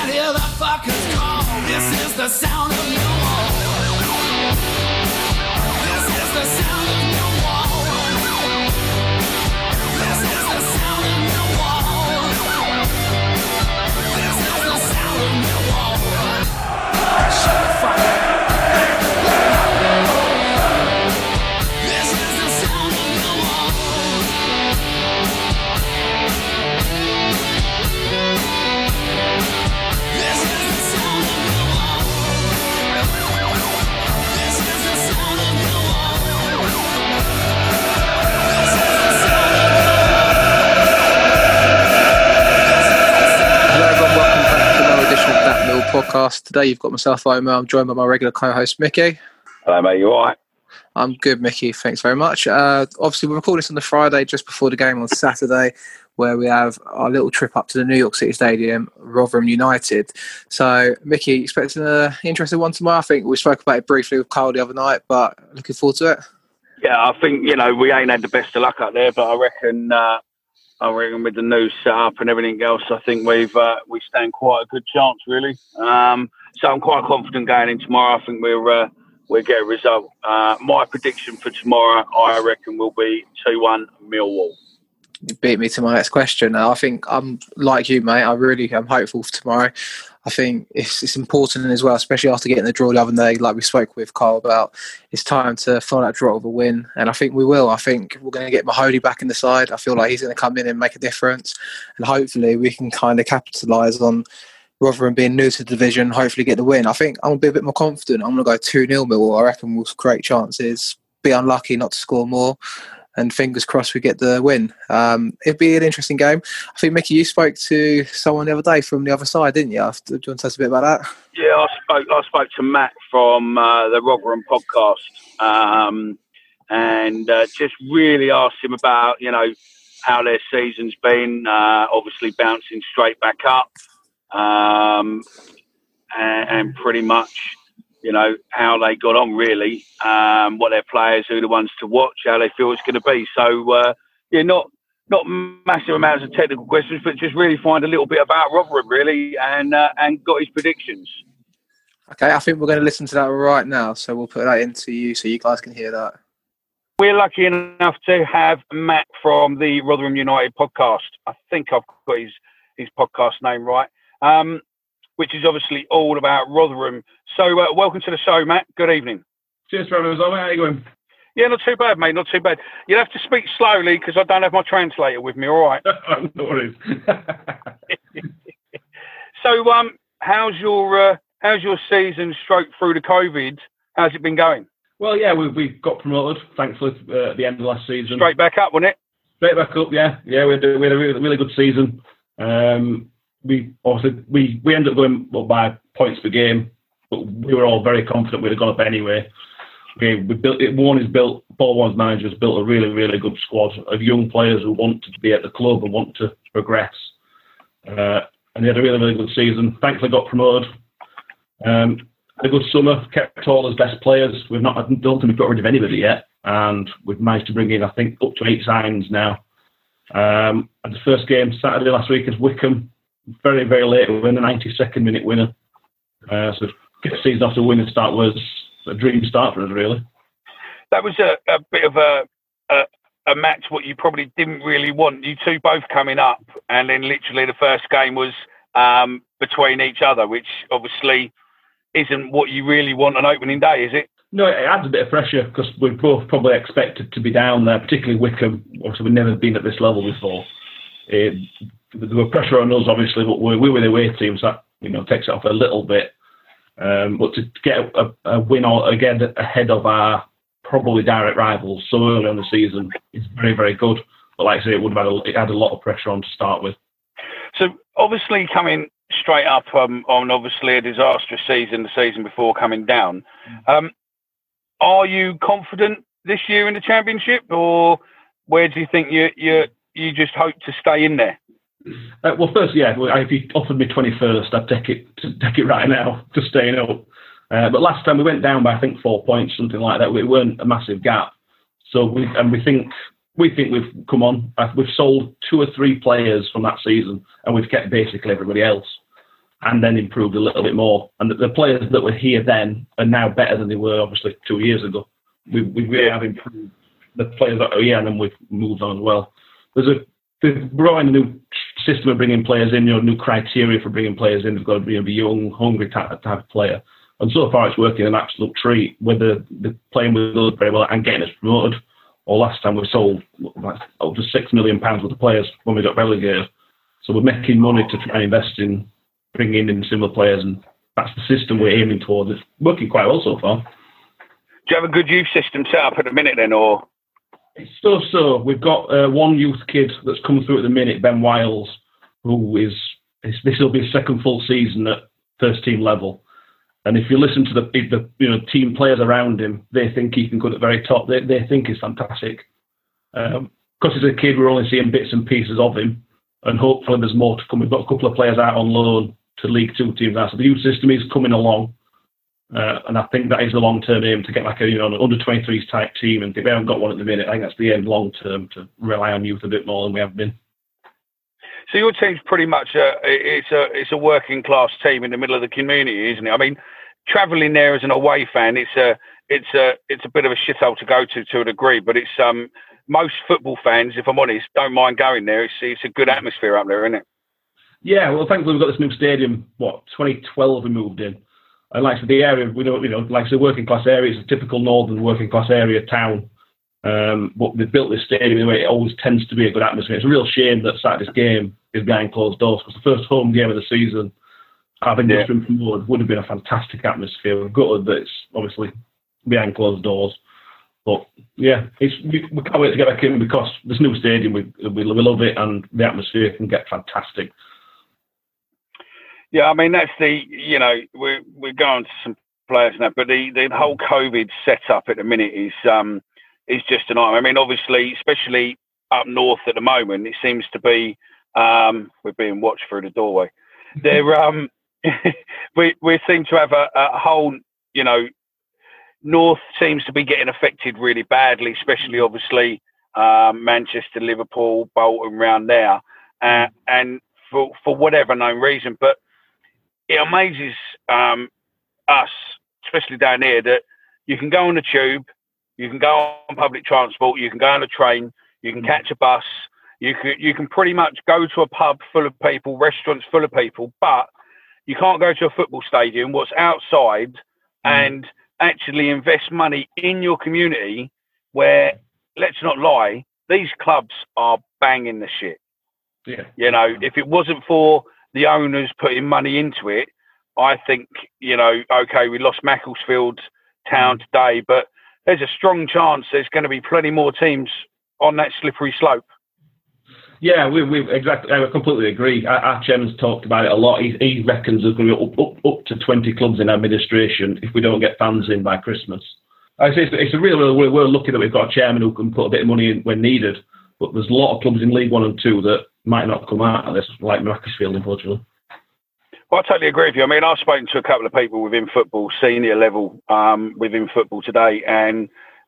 can't hear the fuckers call. This is the sound of Millwall. This is the sound of Millwall. This is the sound of Millwall. This is the sound of Millwall. Shut the fuck up. This is the sound of Millwall. This is the sound of Millwall. This is the sound of Millwall. This is the sound of Hello everyone, welcome back to another edition of That Mill podcast. Today you've got myself, Omar. I'm joined by my regular co-host, Mickey. Hello, mate. You all right? I'm good, Mickey. Thanks very much. Obviously, we're recording this on the Friday just before the game on Saturday, where we have our little trip up to the New York City Stadium, Rotherham United. So, Mickey, expecting an interesting one tomorrow? I think we spoke about it briefly with Carl the other night, but looking forward to it. Yeah, I think, we ain't had the best of luck up there, but I reckon with the new setup and everything else, I think we stand quite a good chance, really. So I'm quite confident going in tomorrow. I think we'll get a result. My prediction for tomorrow, I reckon, will be 2-1 Millwall. You beat me to my next question. I think I'm like you, mate. I really am hopeful for tomorrow. I think it's important as well, especially after getting the draw the other day, like we spoke with Carl about. It's time to follow that draw with a win, and I think we will. I think we're going to get Mahoney back in the side. I feel like he's going to come in and make a difference, and hopefully we can kind of capitalise on Rotherham being new to the division, hopefully get the win. I think I'm going to be a bit more confident. I'm going to go 2-0 Millwall. I reckon we'll create chances, be unlucky not to score more, and fingers crossed we get the win. It'd be an interesting game. I think, Mickey, you spoke to someone the other day from the other side, didn't you? Do you want to tell us a bit about that? Yeah, I spoke to Matt from the Rotherham podcast and just really asked him about, how their season's been, obviously bouncing straight back up. And pretty much, how they got on really, what their players, who are the ones to watch, how they feel it's going to be. So, not massive amounts of technical questions, but just really find a little bit about Rotherham really, and got his predictions. Okay, I think we're going to listen to that right now, so we'll put that into you so you guys can hear that. We're lucky enough to have Matt from the Rotherham United podcast. I think I've got his podcast name right. Which is obviously all about Rotherham. So welcome to the show, Matt. Good evening. Cheers, brothers. How are you going? Yeah, not too bad, mate. Not too bad. You'll have to speak slowly because I don't have my translator with me, all right? No worries. So how's your season stroke through the COVID? How's it been going? Well, yeah, we got promoted, thankfully, at the end of last season. Straight back up, wasn't it? Straight back up, yeah. Yeah, we had a really good season. We ended up going by points per game, but we were all very confident we'd have gone up anyway. Paul Warne's managers built a really, really good squad of young players who want to be at the club and want to progress. And they had a really, really good season. Thankfully got promoted. Had a good summer, kept all his best players. I don't think we've got rid of anybody yet. And we've managed to bring in, I think, up to 8 signings now. And the first game Saturday last week is Wycombe. Very, very late win, a 92nd minute winner. So get the season off to a winning start was a dream start for us, really. That was a bit of a match what you probably didn't really want. You two both coming up, and then literally the first game was between each other, which obviously isn't what you really want on opening day, is it? No, it adds a bit of pressure because we both probably expected to be down there, particularly Wycombe. Obviously, we've never been at this level before. There were pressure on us, obviously, but we were the away team, so that takes it off a little bit. But to get a win again ahead of our probably direct rivals so early on the season is very, very good. But like I say, it had a lot of pressure on to start with. So obviously coming straight up on obviously a disastrous season, the season before coming down, are you confident this year in the Championship, or where do you think you just hope to stay in there? Well, first, yeah. If you offered me 21st, I'd take it right now to staying up. But last time we went down by I think 4 points, something like that. It weren't a massive gap. So we think we've come on. We've sold 2 or 3 players from that season, and we've kept basically everybody else. and then improved a little bit more. And the players that were here then are now better than they were, obviously, 2 years ago. We really have improved the players that are here, and then we've moved on as well. They've brought in a new system of bringing players in, new criteria for bringing players in. They've got to be a young, hungry type of player. And so far it's working an absolute treat, whether they're playing with us very well and getting us promoted. Or last time we sold like over £6 million worth of players when we got relegated. So we're making money to try and invest in bringing in similar players, and that's the system we're aiming towards. It's working quite well so far. Do you have a good youth system set up at the minute then, or? It's so. We've got one youth kid that's come through at the minute, Ben Wiles, who this will be his second full season at first team level. And if you listen to the team players around him, they think he can go to the very top. They think he's fantastic. Because he's a kid, we're only seeing bits and pieces of him, and hopefully there's more to come. We've got a couple of players out on loan to League Two teams now, so the youth system is coming along. And I think that is the long-term aim, to get like an under 23s type team. And if we haven't got one at the minute, I think that's the aim long-term, to rely on youth a bit more than we have been. So your team's pretty much it's a working class team in the middle of the community, isn't it? I mean, travelling there as an away fan, it's a bit of a shithole to go to a degree, but it's most football fans, if I'm honest, don't mind going there. It's a good atmosphere up there, isn't it? Yeah, well, thankfully we've got this new stadium. 2012 we moved in. And like the area, like the working class area is a typical northern working class area town. But they've built this stadium in a way it always tends to be a good atmosphere. It's a real shame that Saturday's game is behind closed doors, because the first home game of the season, having just been promoted, would have been a fantastic atmosphere. We're gutted that it's obviously behind closed doors. But yeah, we can't wait to get back in, because this new stadium, we love it, and the atmosphere can get fantastic. Yeah, I mean, that's we're going to some players now, but the whole COVID setup at the minute is just an nightmare. I mean, obviously, especially up north at the moment, it seems to be we're being watched through the doorway. There, we seem to have a whole, north seems to be getting affected really badly, especially obviously Manchester, Liverpool, Bolton, round there, and for whatever known reason, but it amazes us, especially down here, that you can go on the tube, you can go on public transport, you can go on a train, you can catch a bus, you can pretty much go to a pub full of people, restaurants full of people, but you can't go to a football stadium, what's outside, and actually invest money in your community, where, let's not lie, these clubs are banging the shit. Yeah. If it wasn't for the owners putting money into it, I think, okay, we lost Macclesfield Town today, but there's a strong chance there's going to be plenty more teams on that slippery slope. Yeah, we exactly. I completely agree. Our chairman's talked about it a lot. He reckons there's going to be up to 20 clubs in administration if we don't get fans in by Christmas. I say it's a real. We're lucky that we've got a chairman who can put a bit of money in when needed. But there's a lot of clubs in League 1 and 2 that might not come out of this, like Macclesfield, unfortunately. Well, I totally agree with you. I mean, I've spoken to a couple of people within football, senior level, within football today, and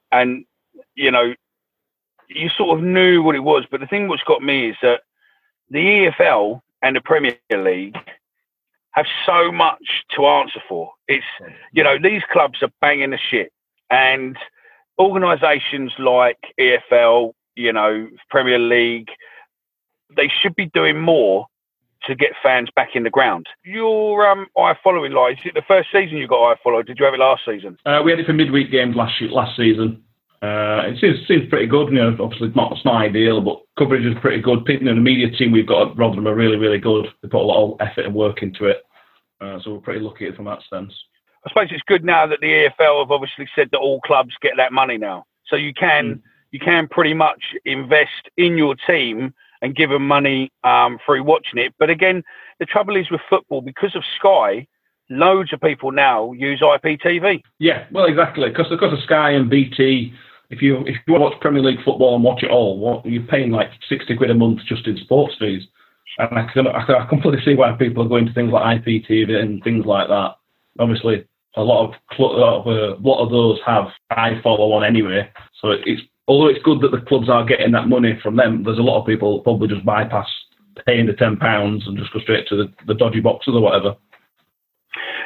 you sort of knew what it was. But the thing that's got me is that the EFL and the Premier League have so much to answer for. It's, these clubs are banging the shit, and organisations like EFL, Premier League, they should be doing more to get fans back in the ground. Your iFollow, is it the first season you got iFollow? Did you have it last season? We had it for midweek games last season. It seems pretty good. Obviously it's not ideal, but coverage is pretty good. The media team we've got at Rotherham are really, really good. They put a lot of effort and work into it. So we're pretty lucky from that sense. I suppose it's good now that the EFL have obviously said that all clubs get that money now. So you can pretty much invest in your team and give them money through watching it. But again, the trouble is with football, because of Sky, loads of people now use IPTV. Yeah, well, exactly. Because of Sky and BT, if you want to watch Premier League football and watch it all, you're paying like 60 quid a month just in sports fees. And I completely see why people are going to things like IPTV and things like that. Obviously, a lot of those have iFollow on anyway. So although it's good that the clubs are getting that money from them, there's a lot of people probably just bypass paying the £10 and just go straight to the dodgy boxes or whatever.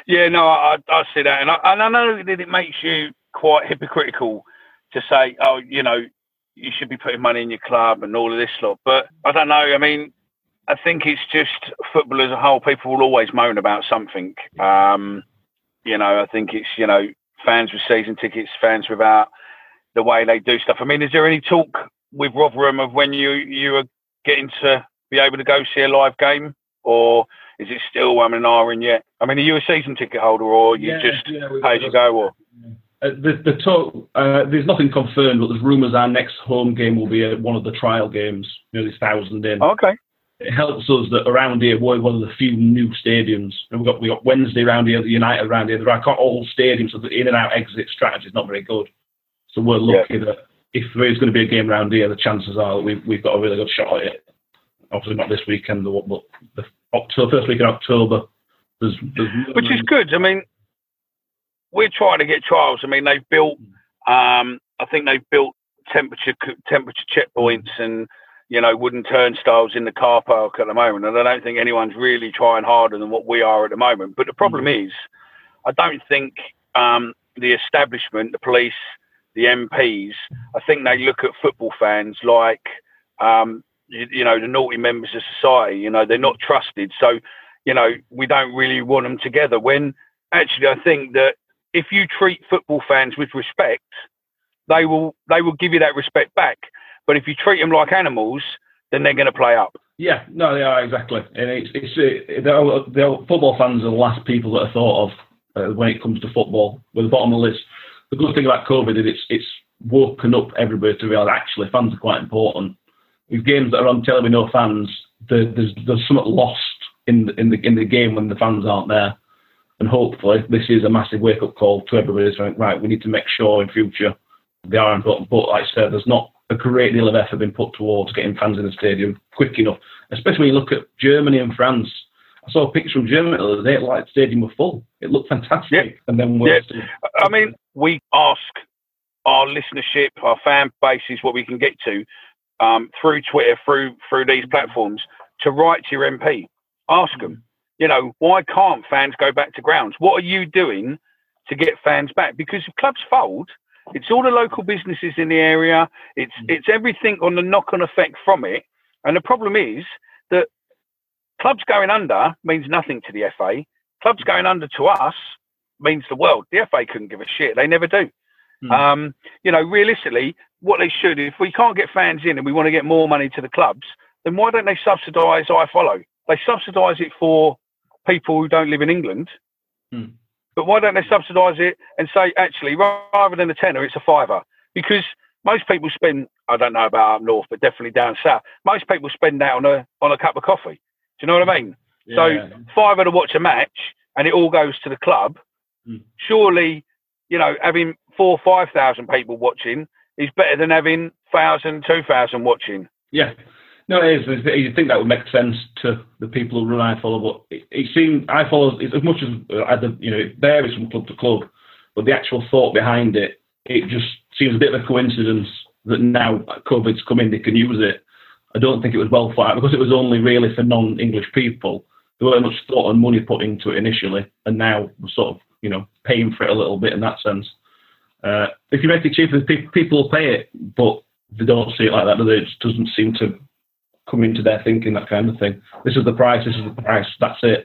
Yeah, no, I see that, and I know that it makes you quite hypocritical to say, oh, you should be putting money in your club and all of this lot. But I don't know. I mean, I think it's just football as a whole. People will always moan about something. I think it's fans with season tickets, fans without, the way they do stuff. I mean, is there any talk with Rotherham of when you are getting to be able to go see a live game, or is it still an iron yet? I mean, are you a season ticket holder, or you just pay as you go? Or there's nothing confirmed, but there's rumours our next home game will be one of the trial games. There's 1,000 in. Okay. It helps us that around here we're one of the few new stadiums. And we got Wednesday around here, the United around here. There are all stadiums, so the in and out exit strategy is not very good. So we're lucky that if there is going to be a game around here, the chances are that we've got a really good shot at it. Obviously not this weekend, but the first week in October. There's which is good. I mean, we're trying to get trials. I mean, they've built. I think they've built temperature checkpoints and wooden turnstiles in the car park at the moment, and I don't think anyone's really trying harder than what we are at the moment. But the problem is, I don't think the establishment, the police, the MPs, I think they look at football fans like the naughty members of society. They're not trusted, so we don't really want them together. When actually, I think that if you treat football fans with respect, they will give you that respect back. But if you treat them like animals, then they're going to play up. Yeah, no, they are, exactly. And the football fans are the last people that are thought of when it comes to football. We're the bottom of the list. The good thing about COVID is it's woken up everybody to realise actually fans are quite important. With games that are on telly with no fans, there's something lost in the game when the fans aren't there. And hopefully this is a massive wake-up call to everybody saying, right, we need to make sure in future they are important. But like I said, there's not a great deal of effort been put towards getting fans in the stadium quick enough, especially when you look at Germany and France. I saw a picture from Germany the other day, like the stadium was full. It looked fantastic. Yeah. And then I mean, we ask our listenership, our fan bases, what we can get to through Twitter, through these platforms, to write to your MP. Ask them, why can't fans go back to grounds? What are you doing to get fans back? Because if clubs fold, it's all the local businesses in the area. It's everything on the knock-on effect from it. And the problem is that clubs going under means nothing to the FA. Clubs going under to us means the world. The FA couldn't give a shit. They never do. Realistically, what they should, if we can't get fans in and we want to get more money to the clubs, then why don't they subsidise iFollow? They subsidise it for people who don't live in England. But why don't they subsidise it and say, actually, rather than a tenner, it's a £5? Because most people spend, I don't know about up north, but definitely down south, most people spend that on a cup of coffee. Do you know what I mean? Yeah. So £5 to watch a match and it all goes to the club. Surely, having 4,000 or 5,000 people watching is better than having 1,000, 2,000 watching. Yeah. No, it is. You think that would make sense to the people who run iFollow, but it seems iFollow, as much as it varies from club to club, but the actual thought behind it, it just seems a bit of a coincidence that now COVID's come in, they can use it. I don't think it was well thought out because it was only really for non-English people. There weren't much thought and money put into it initially, and now we're sort of paying for it a little bit in that sense. If you make it cheaper, people will pay it, but they don't see it like that, do they? It just doesn't seem to come into their thinking, that kind of thing. This is the price, that's it.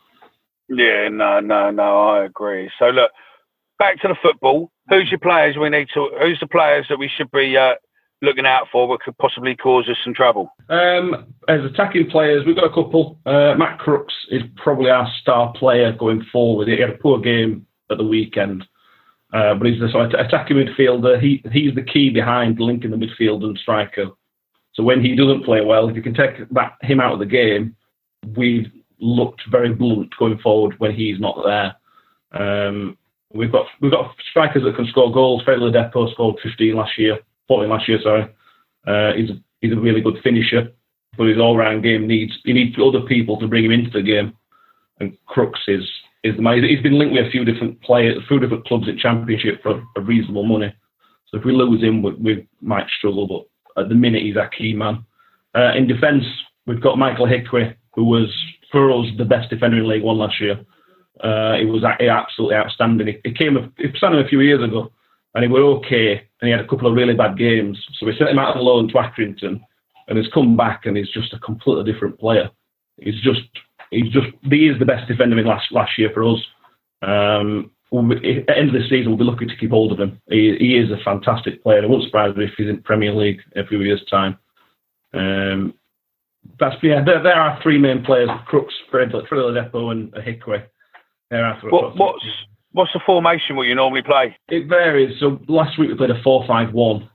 Yeah, no, I agree. So look, back to the football. Who's the players that we should be looking out for what could possibly cause us some trouble? As attacking players, we've got a couple. Matt Crooks is probably our star player going forward. He had a poor game at the weekend, but he's the sort of attacking midfielder. He's the key behind linking the midfield and striker. So when he doesn't play well, if you can take him out of the game, we've looked very blunt going forward when he's not there. We've got strikers that can score goals. Fred Ladapo scored 14 last year. He's a really good finisher, but his all-round game needs other people to bring him into the game. And Crooks is the man. He's been linked with a few different clubs in Championship for a reasonable money. So if we lose him, we might struggle, but at the minute, he's our key man. In defence, we've got Michael Hickory, who was, for us, the best defender in League One last year. He was absolutely outstanding. He signed him a few years ago, and he were okay, and he had a couple of really bad games. So we sent him out on loan to Accrington, and he's come back, and he's just a completely different player. He is the best defender in last year for us. At the end of the season, we'll be looking to keep hold of him. He is a fantastic player. It won't surprise me if he's in Premier League in a few years' time. There are three main players: Crooks, Fred Ladapo, and Hickory. What's the formation what you normally play? It varies. So last week we played a 4-5-1.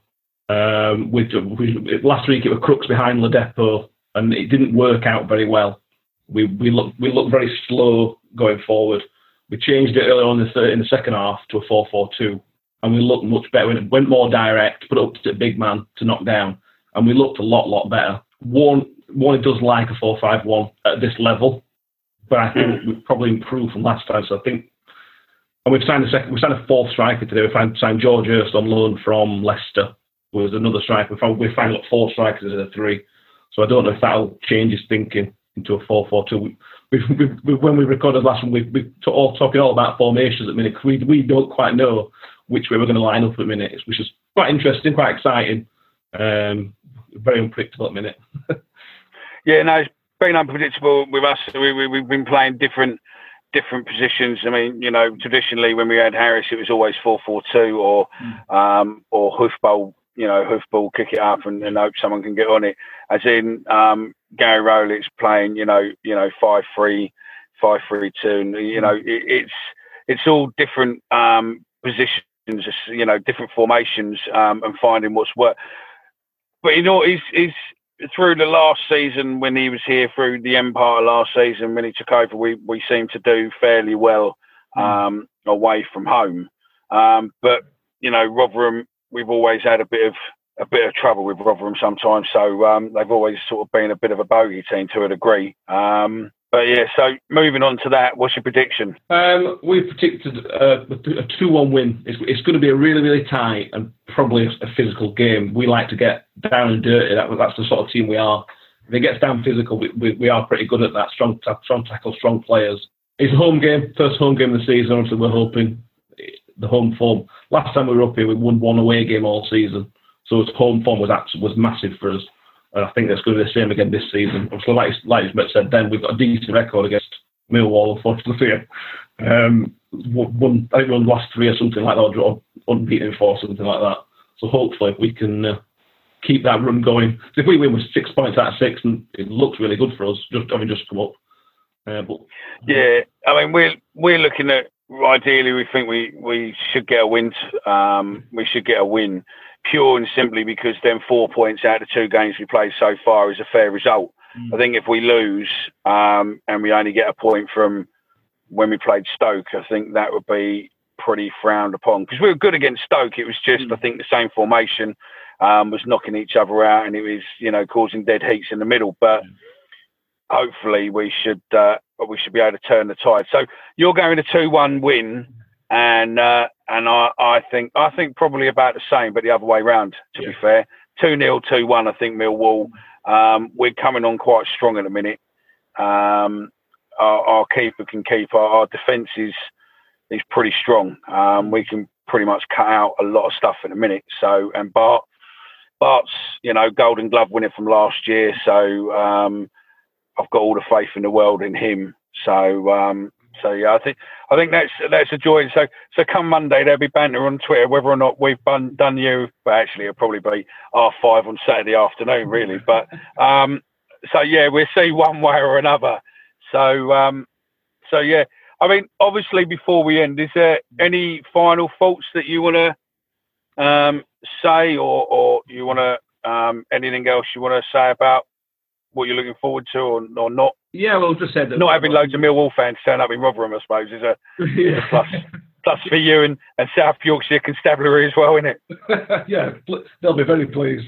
Last week it was Crooks behind Ladapo, and it didn't work out very well. We looked very slow going forward. We changed it earlier on in the second half to a 4-4-2, and we looked much better. It went more direct, put up to a big man to knock down, and we looked a lot better. One does like a 4-5-1 at this level, but I think we've probably improved from last time. So I think, and we signed a fourth striker today. We signed George Hurst on loan from Leicester. Was another striker. We finally got four strikers instead of three. So I don't know if that'll change his thinking into a 4-4-2. When we recorded last one, we're talking all about formations at the minute. We don't quite know which way we're going to line up at the minute, which is quite interesting, quite exciting. Very unpredictable at the minute. Yeah, no, it's been unpredictable with us. We've been playing different positions. I mean, traditionally when we had Harris, it was always 4-4-2 or hoofball. Hoofball, kick it up and hope someone can get on it. As in Gary Rowlett's playing, 5-3, 5-3-2. And, it's all different positions, different formations, and finding what's worked. But he's through the last season when he was here, through the Empire last season when he took over, we seemed to do fairly well away from home. But Rotherham, we've always had a bit of trouble with Rotherham sometimes. So they've always sort of been a bit of a bogey team to a degree. But yeah, so moving on to that, what's your prediction? We've predicted a 2-1 win. It's going to be a really, really tight and probably a physical game. We like to get down and dirty. That's the sort of team we are. If it gets down physical, we are pretty good at that. Strong tackle, strong players. It's a home game, first home game of the season. Obviously, we're hoping the home form. Last time we were up here, we won one away game all season. So its home form was massive for us. And I think that's going to be the same again this season. Obviously, like you said then, we've got a decent record against Millwall, unfortunately. I think we won last three or something like that, or unbeaten 4, something like that. So hopefully we can keep that run going. So if we win with 6 points out of 6, and it looks really good for us, just come up. Yeah, I mean, we're looking at, ideally, we think we should get a win. We should get a win, pure and simply because then 4 points out of 2 games we played so far is a fair result. I think if we lose and we only get a point from when we played Stoke, I think that would be pretty frowned upon, because we were good against Stoke. It was just, I think, the same formation was knocking each other out, and it was causing dead heats in the middle. But hopefully we should be able to turn the tide. So you're going a 2-1 win, and I think probably about the same, but the other way round. To be fair, 2-0, 2-1. I think Millwall. We're coming on quite strong at the minute. Our keeper can keep. Our defence is pretty strong. We can pretty much cut out a lot of stuff in a minute. So, and Bart's Golden Glove winner from last year. So I've got all the faith in the world in him. So yeah, I think that's a joy. So come Monday there'll be banter on Twitter whether or not we've done you. But actually, it'll probably be 5:30 on Saturday afternoon, really. But so yeah, we'll see one way or another. So yeah, I mean, obviously, before we end, is there any final thoughts that you want to say, or you want to anything else you want to say about what you're looking forward to, or not? Yeah, well, just said that not having loads of Millwall fans turn up in Rotherham, I suppose, is a plus for you and South Yorkshire Constabulary as well, isn't it? Yeah, they'll be very pleased.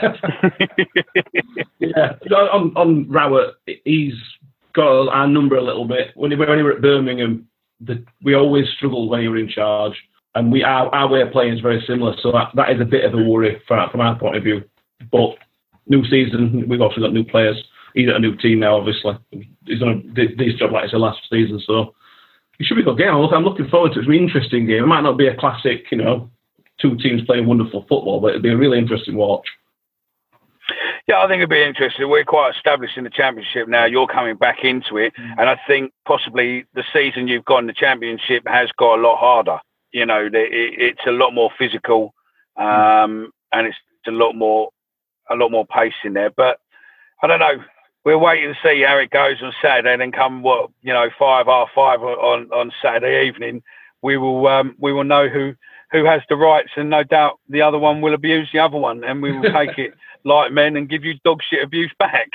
Yeah, on Rowett, he's got our number a little bit. When we were at Birmingham, we always struggled when he was in charge, and our way of playing is very similar. So that is a bit of a worry from our point of view. But new season, we've also got new players. He's at a new team now, obviously. He's done a decent job like I said last season. So It should be a good game. I'm looking forward to it. It's an interesting game. It might not be a classic, two teams playing wonderful football, but it'll be a really interesting watch. Yeah, I think it'd be interesting. We're quite established in the Championship now. You're coming back into it. And I think possibly the season you've got in the Championship has got a lot harder. It's a lot more physical, and it's a lot more pace in there. But I don't know. We'll wait and see how it goes on Saturday, and then come 5:30 on Saturday evening, we will know who has the rights, and no doubt the other one will abuse the other one, and we will take it like men and give you dog shit abuse back.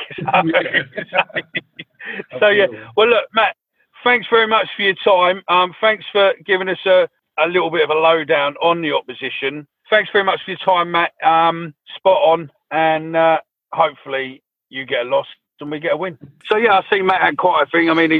So yeah. Well, look, Matt, thanks very much for your time. Thanks for giving us a little bit of a lowdown on the opposition. Thanks very much for your time, Matt. Spot on, and hopefully you get a loss and we get a win. So yeah, I think Matt had quite a thing. I mean,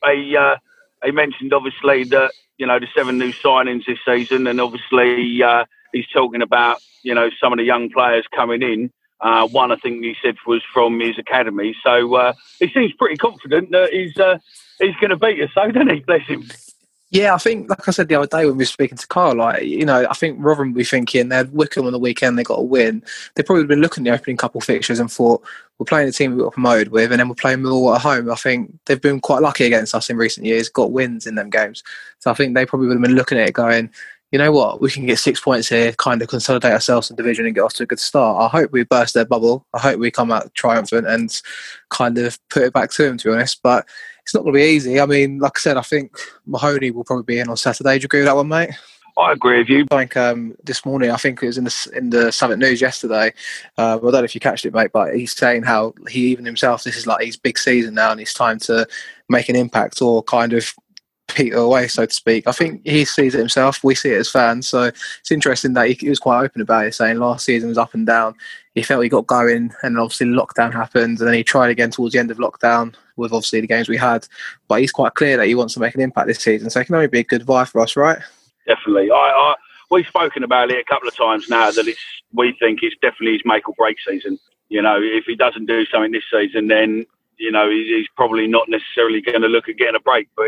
he mentioned obviously that the 7 new signings this season, and obviously he's talking about some of the young players coming in. One I think he said was from his academy. So he seems pretty confident that he's going to beat us. So doesn't he? Bless him. Yeah, I think, like I said the other day when we were speaking to Carl, I think Rotherham will be thinking they had Wickham on the weekend, they got a win. They've probably been looking at the opening couple fixtures and thought, we're playing the team we got promoted with, and then we're playing Millwall at home. I think they've been quite lucky against us in recent years, got wins in them games. So I think they probably would have been looking at it going, you know what, we can get 6 points here, kind of consolidate ourselves in division and get off to a good start. I hope we burst their bubble. I hope we come out triumphant and kind of put it back to them, to be honest. But it's not going to be easy. I mean, like I said, I think Mahoney will probably be in on Saturday. Do you agree with that one, mate? I agree with you. Like this morning, I think it was in the Summit News yesterday. I don't know if you catched it, mate, but he's saying how he even himself, this is like his big season now, and it's time to make an impact or kind of peter away, so to speak. I think he sees it himself. We see it as fans. So it's interesting that he was quite open about it, saying last season was up and down. He felt he got going, and obviously lockdown happened, and then he tried again towards the end of lockdown with obviously the games we had. But he's quite clear that he wants to make an impact this season, so it can only be a good vibe for us, right? Definitely. We've spoken about it a couple of times now that we think it's definitely his make or break season. If he doesn't do something this season, then he's probably not necessarily going to look at getting a break. But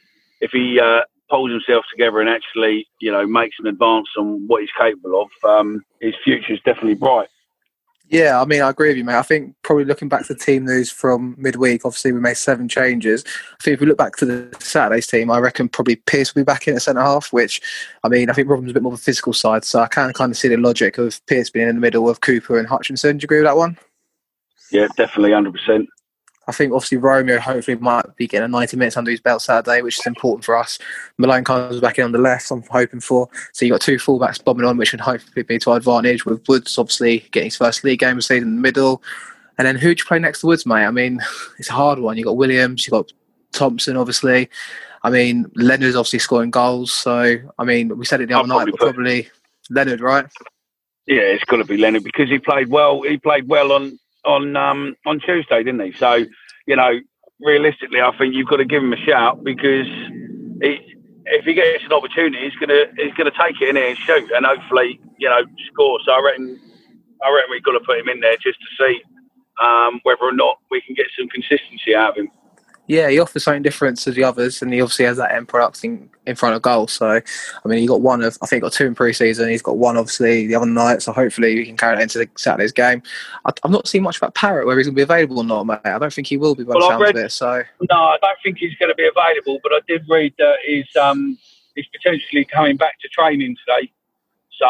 if he pulls himself together and actually makes an advance on what he's capable of, his future is definitely bright. Yeah, I mean, I agree with you, mate. I think probably looking back to the team news from midweek, obviously we made 7 changes. I think if we look back to the Saturday's team, I reckon probably Pearce will be back in at centre-half, which, I mean, I think Robin's a bit more of a physical side, so I can kind of see the logic of Pearce being in the middle of Cooper and Hutchinson. Do you agree with that one? Yeah, definitely, 100%. I think obviously Romeo hopefully might be getting 90 minutes under his belt Saturday, which is important for us. Malone comes back in on the left, I'm hoping for. So you've got 2 fullbacks bombing on, which should hopefully be to our advantage, with Woods obviously getting his first league game of the season in the middle. And then who'd you play next to Woods, mate? I mean, it's a hard one. You've got Williams, you've got Thompson, obviously. I mean, Leonard's obviously scoring goals. So, I mean, we said it the other night, but probably Leonard, right? Yeah, it's got to be Leonard because he played well. He played well on Tuesday, didn't he? So, realistically, I think you've got to give him a shout because if he gets an opportunity, he's gonna take it in there and shoot and hopefully score. So I reckon we've got to put him in there just to see whether or not we can get some consistency out of him. Yeah, he offers something different to the others, and he obviously has that end product in front of goal. So, I mean, he got one of, I think, he got 2 in pre-season. He's got 1, obviously, the other night. So hopefully we can carry that into the Saturday's game. I've not seen much about Parrott, whether he's going to be available or not, mate. I don't think he will be by the sounds of it. So no, I don't think he's going to be available. But I did read that he's potentially coming back to training today. So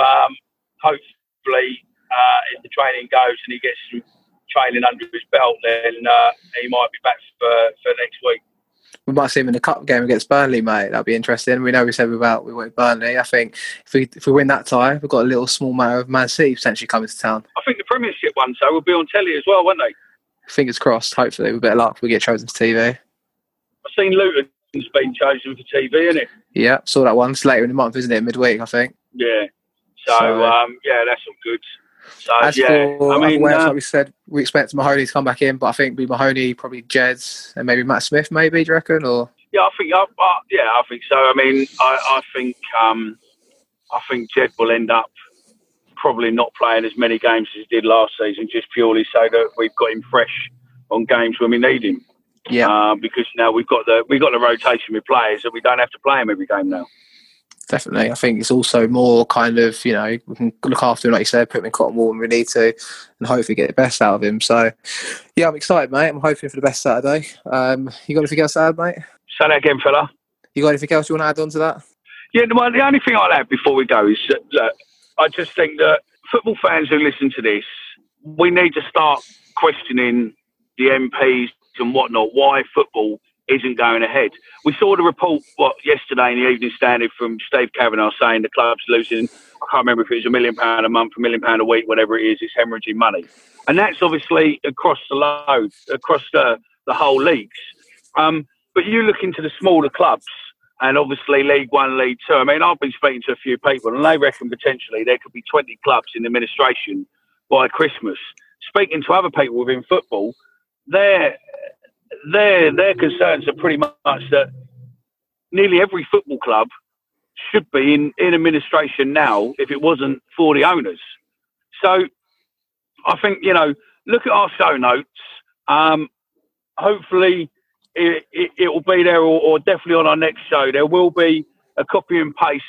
hopefully, if the training goes and he gets some training under his belt, then he might be back for next week. We might see him in the cup game against Burnley, mate. That'd be interesting. We know we said we went Burnley. I think if we win that tie, we've got a little small matter of Man City potentially coming to town. I think the Premiership one, so will be on telly as well, won't they? Fingers crossed. Hopefully, with a bit of luck, we get chosen for TV. I've seen Luton's been chosen for TV, isn't it? Yeah, saw that one. It's later in the month, isn't it? Midweek, I think. Yeah. So yeah, that's all good. So, as for Wales, like we said, we expect Mahoney to come back in, but I think it'll be Mahoney, probably Jeds, and maybe Matt Smith, maybe, do you reckon? Or yeah, I think so. I mean, I think Jed will end up probably not playing as many games as he did last season, just purely so that we've got him fresh on games when we need him. because now we've got the rotation with players that we don't have to play them every game now. Definitely. I think it's also more kind of, we can look after him, like you said, put him in cotton wool when we need to, and hopefully get the best out of him. So, yeah, I'm excited, mate. I'm hoping for the best Saturday. You got anything else to add, mate? Say that again, fella. You got anything else you want to add on to that? Yeah, well, the only thing I'll add before we go is that I just think that football fans who listen to this, we need to start questioning the MPs and whatnot, why football isn't going ahead. We saw the report yesterday in the Evening Standard from Steve Kavanagh saying the club's losing, I can't remember if it was £1 million a month, £1 million a week, whatever it is, it's hemorrhaging money. And that's obviously across the whole leagues. But you look into the smaller clubs, and obviously League One, League Two. I mean, I've been speaking to a few people, and they reckon potentially there could be 20 clubs in administration by Christmas. Speaking to other people within football, their concerns are pretty much that nearly every football club should be in administration now if it wasn't for the owners. So I think, look at our show notes. Hopefully it will be there, or definitely on our next show. There will be a copy and paste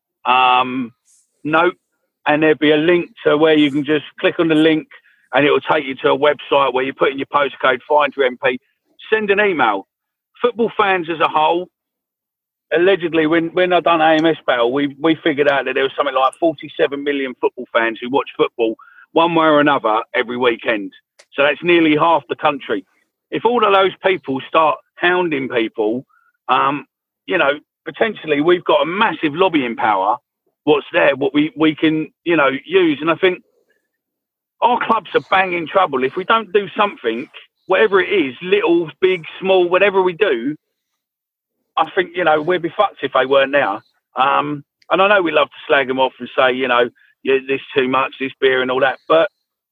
note, and there'll be a link to where you can just click on the link and it will take you to a website where you put in your postcode, find your MP, send an email. Football fans as a whole, allegedly, when I done AMS Battle, we figured out that there was something like 47 million football fans who watch football one way or another every weekend. So that's nearly half the country. If all of those people start hounding people, potentially we've got a massive lobbying power. What's there, what we can, use. And I think our clubs are banging trouble. If we don't do something, whatever it is, little, big, small, whatever we do, I think, we'd be fucked if they weren't there. And I know we love to slag them off and say, this too much, this beer and all that. But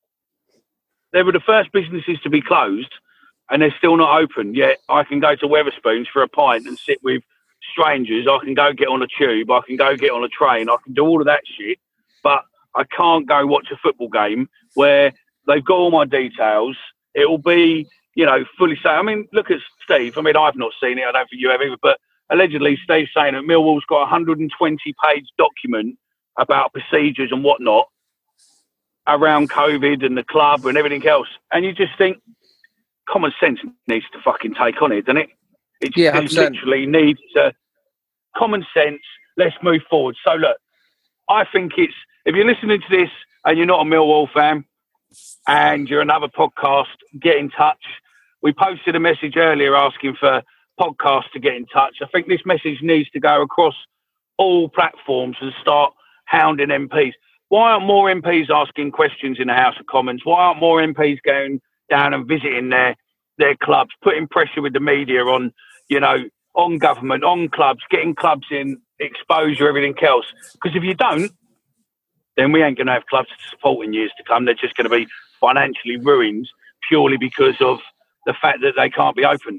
they were the first businesses to be closed and they're still not open. Yet I can go to Wetherspoons for a pint and sit with strangers. I can go get on a tube. I can go get on a train. I can do all of that shit. But I can't go watch a football game where they've got all my details. It will be, fully safe. I mean, look at Steve. I mean, I've not seen it. I don't think you have either. But allegedly, Steve's saying that Millwall's got a 120-page document about procedures and whatnot around COVID and the club and everything else. And you just think common sense needs to fucking take on it, doesn't it? It just literally needs common sense. Let's move forward. So, look, I think if you're listening to this and you're not a Millwall fan and you're another podcast, get in touch. We posted a message earlier asking for podcasts to get in touch. I think this message needs to go across all platforms and start hounding MPs. Why aren't more MPs asking questions in the House of Commons? Why aren't more MPs going down and visiting their clubs, putting pressure with the media on, on government, on clubs, getting clubs in, exposure, everything else? Because if you don't, then we ain't going to have clubs to support in years to come. They're just going to be financially ruined purely because of the fact that they can't be opened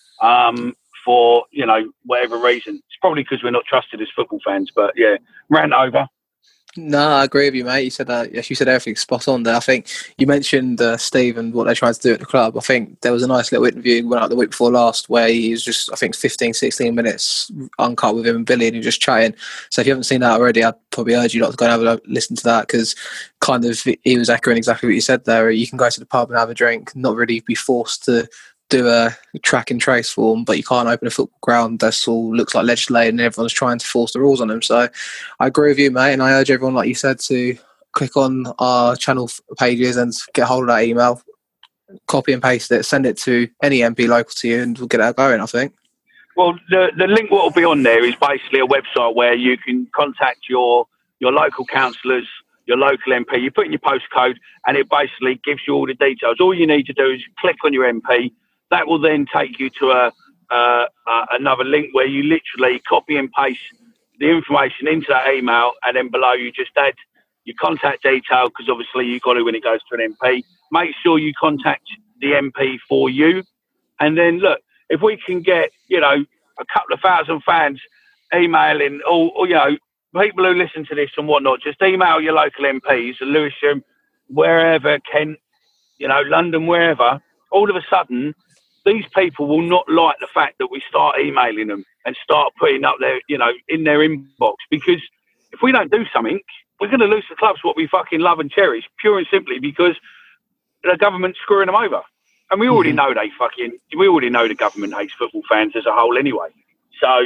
for, whatever reason. It's probably because we're not trusted as football fans, but yeah, rant over. No, I agree with you, mate. You said that. Yes, you said everything spot on there. I think you mentioned Steve and what they're trying to do at the club. I think there was a nice little interview went out the week before last where he was just, I think, 15, 16 minutes uncut with him and Billy, and he was just chatting. So if you haven't seen that already, I'd probably urge you not to go and have a listen to that, because kind of he was echoing exactly what you said there. You can go to the pub and have a drink, not really be forced to do a track and trace form, but you can't open a football ground that's all looks like legislated and everyone's trying to force the rules on them. So I agree with you, mate, and I urge everyone, like you said, to click on our channel pages and get hold of that email, copy and paste it, send it to any MP local to you, and we'll get that going, I think. Well, the link what will be on there is basically a website where you can contact your local councillors, your local MP. You put in your postcode and it basically gives you all the details. All you need to do is click on your MP. That will then take you to another link where you literally copy and paste the information into that email, and then below you just add your contact detail, because obviously you've got to when it goes to an MP. Make sure you contact the MP for you. And then, look, if we can get, a couple of thousand fans emailing, or people who listen to this and whatnot, just email your local MPs, Lewisham, wherever, Kent, London, wherever. All of a sudden, these people will not like the fact that we start emailing them and start putting up their, in their inbox, because if we don't do something, we're going to lose the clubs what we fucking love and cherish, pure and simply because the government's screwing them over. And we already know we already know the government hates football fans as a whole anyway. So,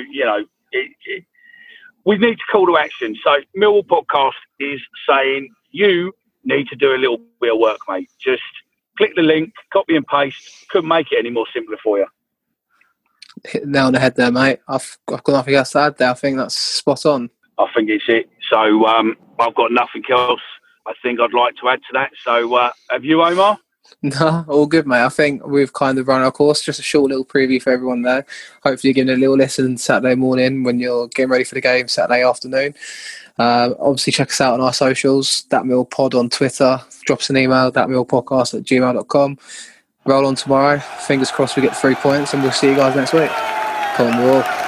we need to call to action. So Millwall Podcast is saying you need to do a little bit of work, mate. Just click the link, copy and paste. Couldn't make it any more simpler for you. Hit the nail on the head there, mate. I've got nothing else to add there. I think that's spot on. I think it's it. So I've got nothing else I think I'd like to add to that. So have you, Omar? No, all good, mate. I think we've kind of run our course. Just a short little preview for everyone there. Hopefully you're giving a little listen Saturday morning when you're getting ready for the game, Saturday afternoon. Obviously check us out on our socials, That Mill Pod on Twitter. Drop us an email, thatmillpodcast@gmail.com. Roll on tomorrow. Fingers crossed we get 3 points and we'll see you guys next week. Come on, Mill.